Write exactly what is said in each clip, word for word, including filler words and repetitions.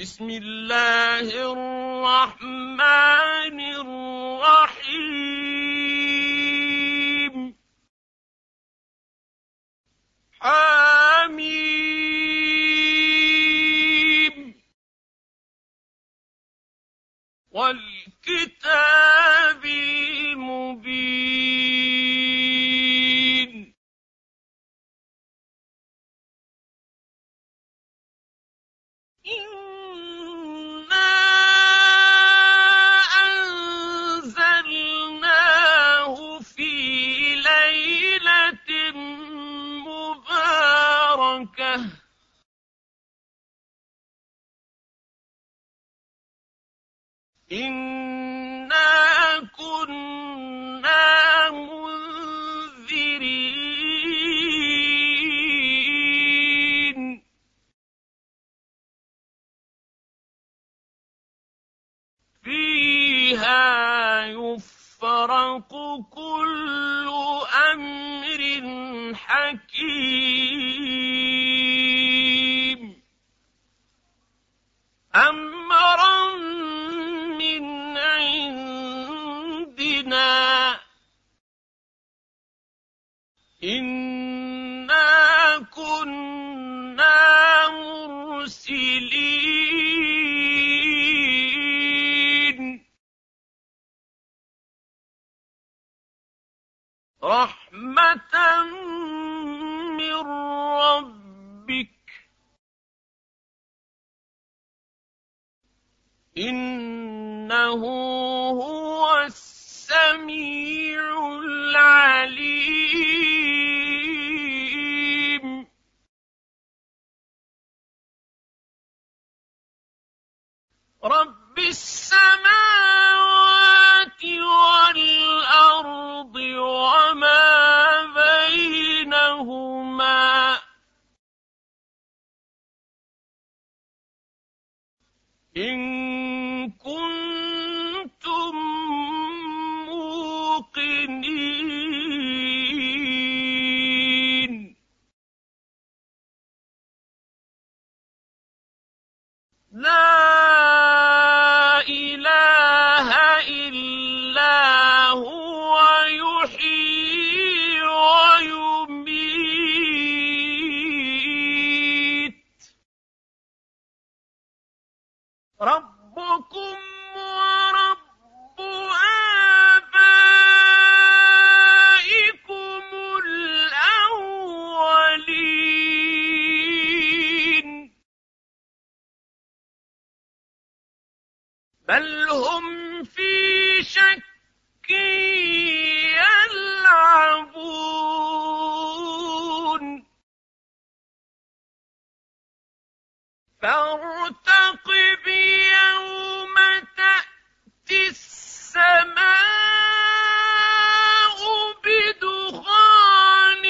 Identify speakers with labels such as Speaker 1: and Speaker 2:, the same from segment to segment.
Speaker 1: بسم الله الرحمن الرحيم حميم والكتاب المبين إنا أنزلناه في ليلة مباركة إنا كنا منذرين فيها يفرق كل أمر حكيم أمرا من عندنا إنا كنا مرسلين رحمة من ربك إنه هو السميع العليم رب السماوات والأرض وما بينهما إن كنتم موقنين لا إله إلا هو يحيي ويميت ربكم ورب آبائكم الأولين بل هم في شك يلعبون فارتقب يوم تأتي السماء بدخان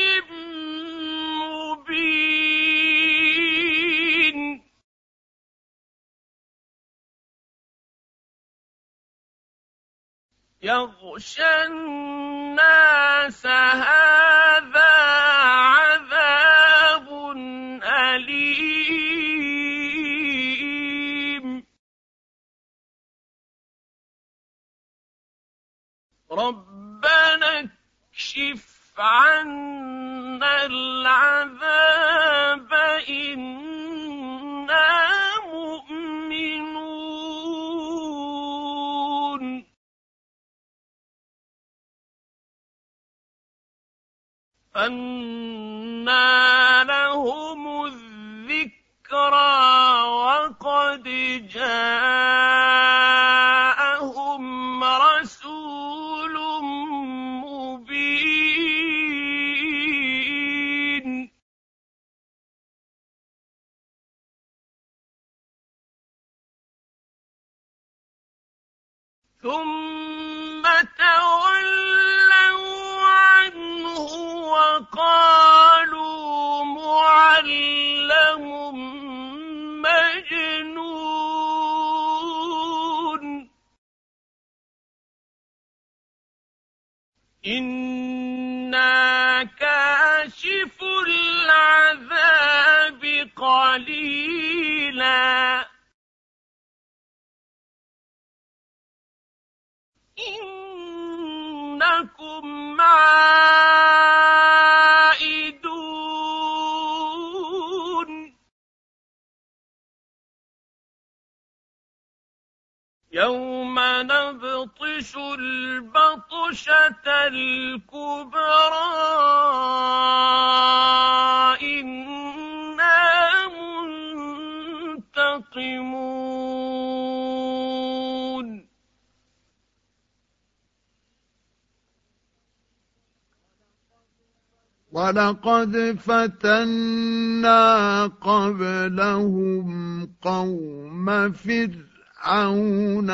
Speaker 1: مبين يغشى الناس هذا عذاب أليم ربنا اكشف عنا العذاب إنا مؤمنون أنى لهم الذكرى وقد جاءهم رسول مبين ثم تولوا عنه وقالوا معلم مجنون إنا كاشف العذاب قليلا إِنَّكُمْ عَائِدُونَ يَوْمَ نَبْطِشُ الْبَطْشَةَ الْكُبْرَىٰ إِنَّا مُنتَقِمُونَ
Speaker 2: وَلَقَدْ فَتَنَّا قَبْلَهُمْ قَوْمَ فِرْعَوْنَ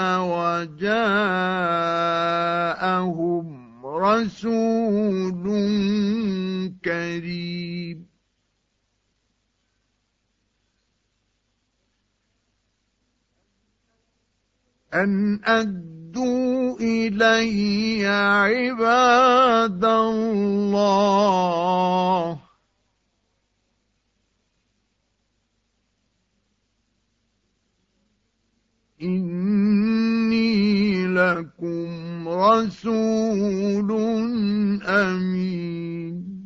Speaker 2: وَجَاءَهُمْ رَسُولٌ كَرِيمٌ أَنْ أَدُّوا إِلَيَّ عِبَادَ اللَّهِ إِنِّي لَكُمْ رَسُولٌ أَمِينٌ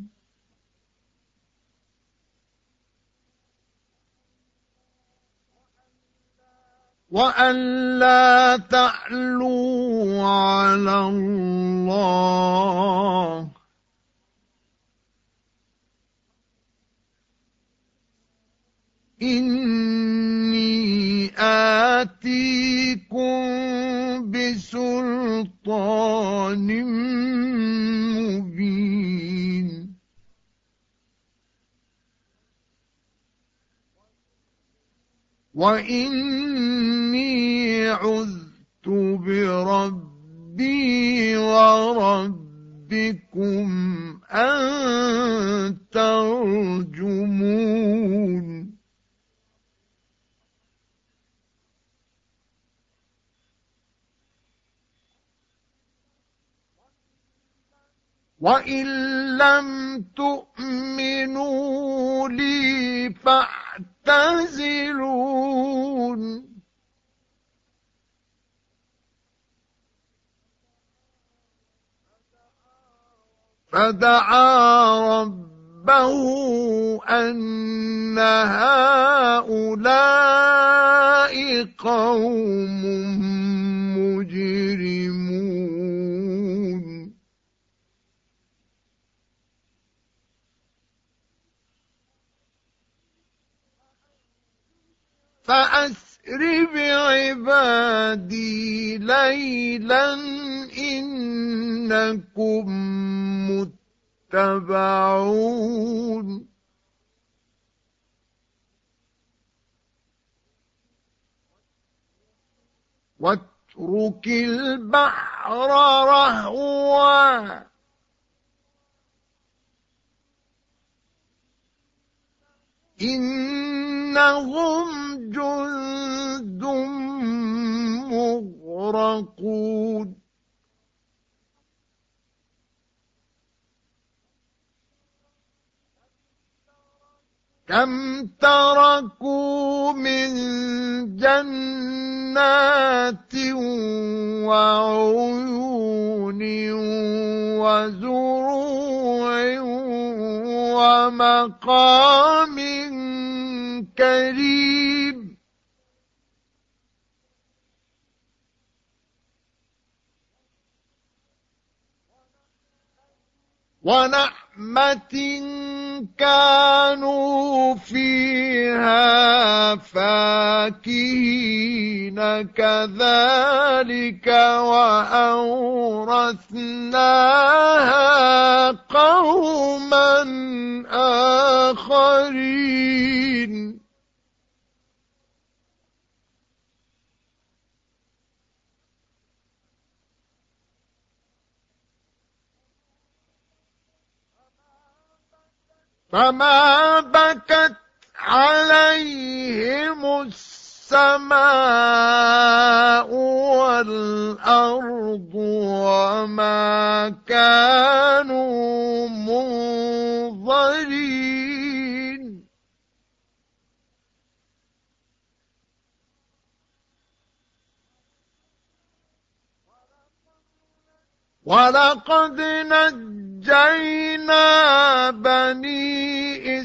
Speaker 2: وَأَن لَّا تَعْلُوا عَلَى اللَّهِ إِنِّي آتِيكُم بِسُلْطَانٍ مُّبِينٍ وَإِنِّي عُذْتُ بِرَبِّي وَرَبِّكُمْ أَن تَرْجُمُونِ وَإِن لَّمْ تُؤْمِنُوا لِي فَاعْتَزِلُونِ فَدَعَا رَبَّهُ أَنَّ هَٰؤُلَاءِ قَوْمٌ مُّجْرِمُونَ فَأَسْرِ بِعِبَادِي لَيْلًا إِنَّكُم مُّتَّبَعُونَ وَاتْرُكِ الْبَحْرَ رَهْوًا إِنَّهُمْ جُندٌ مُّغْرَقُونَ كَمْ تَرَكُوا مِن جَنَّاتٍ وَعُيُونٍ وَزُرُوعٍ وَمَقَامٍ كَرِيمٍ وَنَعْمَةٍ كَانُوا فِيهَا فَاكِهِينَ كَذَٰلِكَ وَأَوْرَثْنَاهَا قَوْمًا آخَرِينَ فَمَا بَكَتْ عَلَيْهِمُ السَّمَاءُ وَالْأَرْضُ وَمَا كَانُوا مُنظَرِينَ ولقد نجينا بني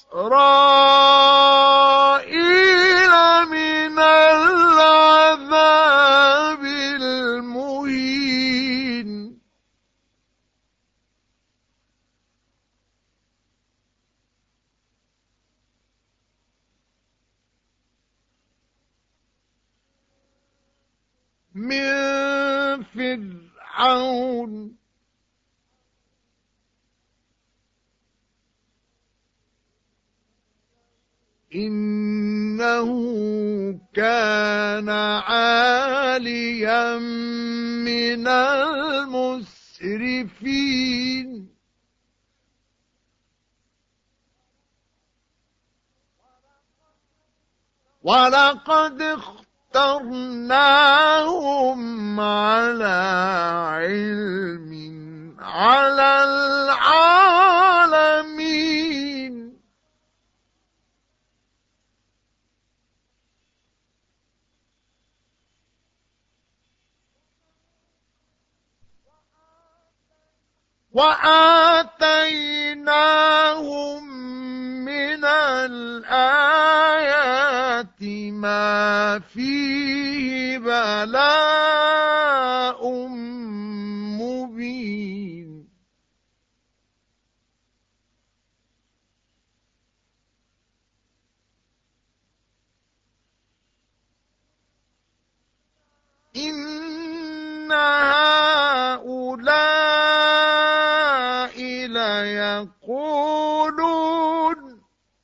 Speaker 2: إسرائيل من العذاب المهين من فرعون إنه كان عاليا من المسرفين ولقد اخترناهم على علم على العالمين وآتيناهم من الآيات ما فيه بلاء مبين إن هؤلاء ليقولون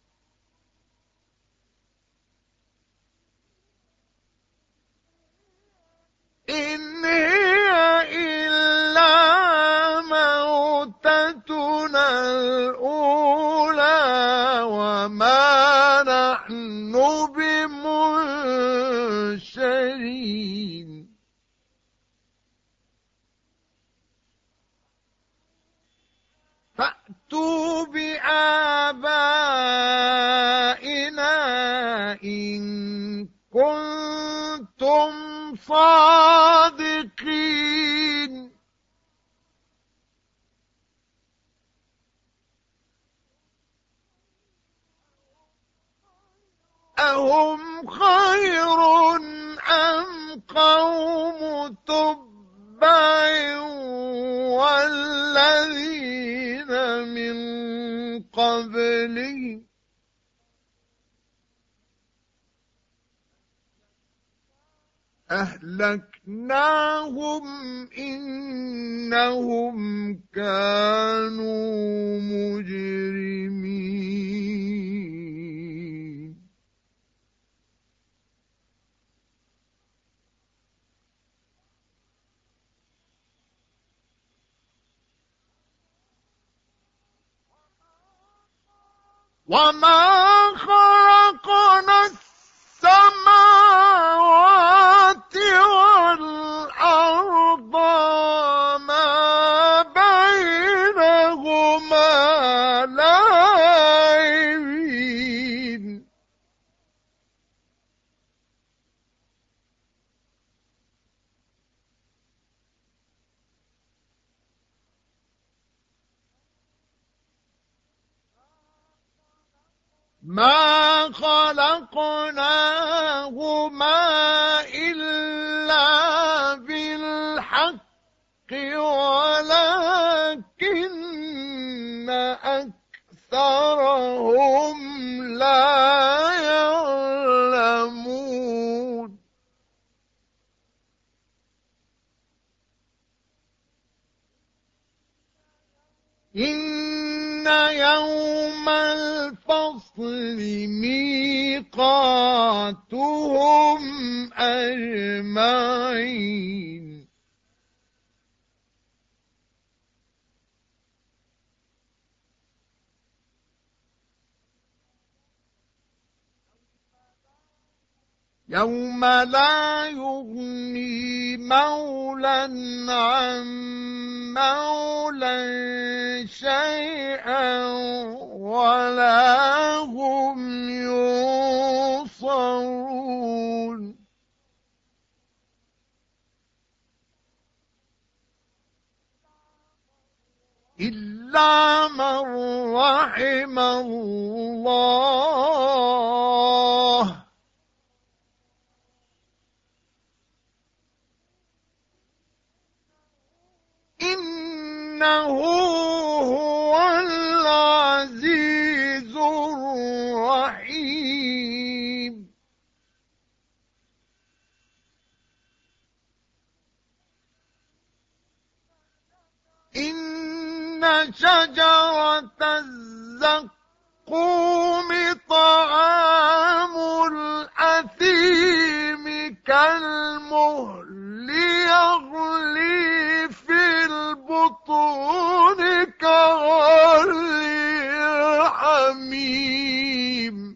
Speaker 2: إن هي إلا موتتنا الأولى وما نحن بمنشرين فأتوا بآبائنا إن كنتم صادقين أهم خير أم قوم تبع والذين من قبلهم أهلكناهم إنهم كانوا مجرمين وما خلقنا السماوات والأرض ما بينهما لاعبين ما خلقناهما إلا بالحق ولكن أكثرهم لا يعلمون إن يوم الفصل ميقاتهم أجمعين يوم لا يغني مولى عن مولى شيئا ولا هم ينصرون. إلا من رحم الله إنه هو العزيز الرحيم إن شجرة الزقوم طعام الأثيم كالمهل يغلي في البطون كغلي الحميم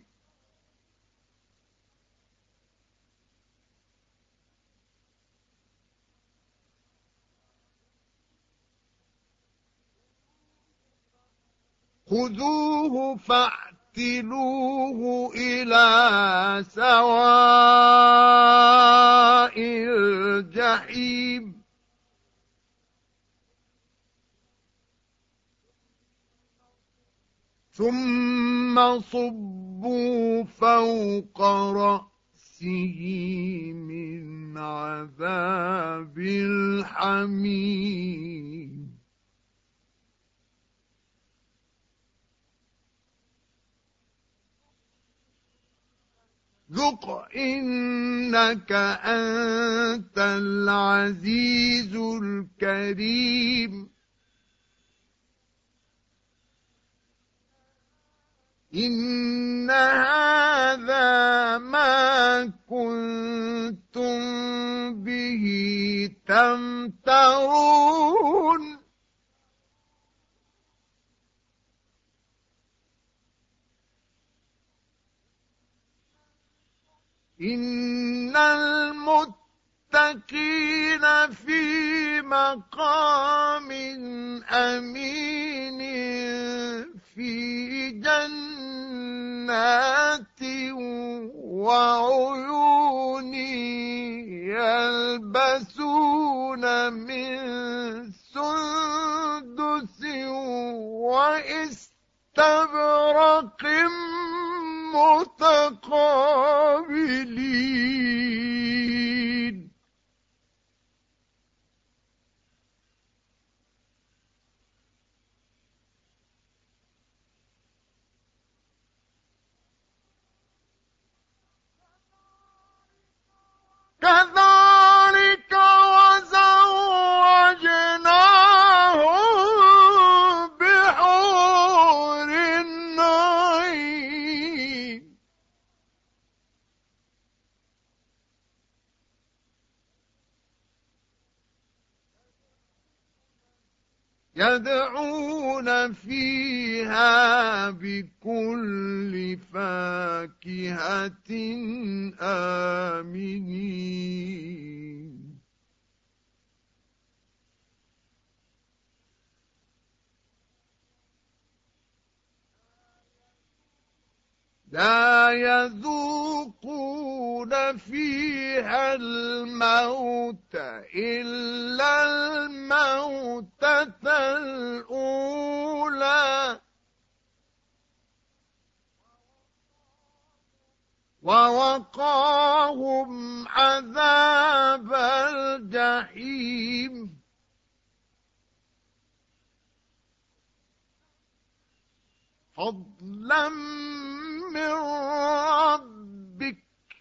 Speaker 2: خذوه فاعتلوه إلى سواء الجحيم ثم صبوا فوق رأسه من عذاب الحميم ذق إنك أنت العزيز الكريم إن هذا ما كنتم به تمترون إن المتقين في مقام أمين في جنات وعيون يلبسون من سندس وإستبرق متقابلين كذلك وزوجناهم بحور عين يدعون فيها بكل فاكهة آمنين لا يذوقون فيها الموت إلا الموتة الأولى ووقاهم عذاب الجحيم فضلا من ربك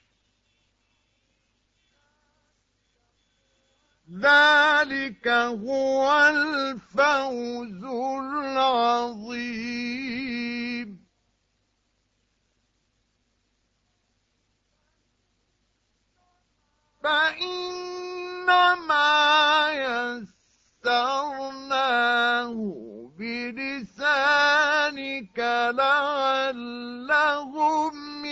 Speaker 2: ذلك هو الفوز العظيم فإنما يسرناه بلسانك لعلهم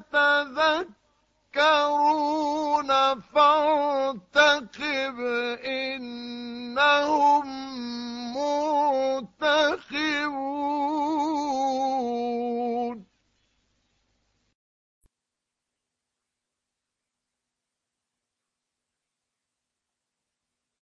Speaker 2: يتذكرون فارتقب إنهم مرتقبون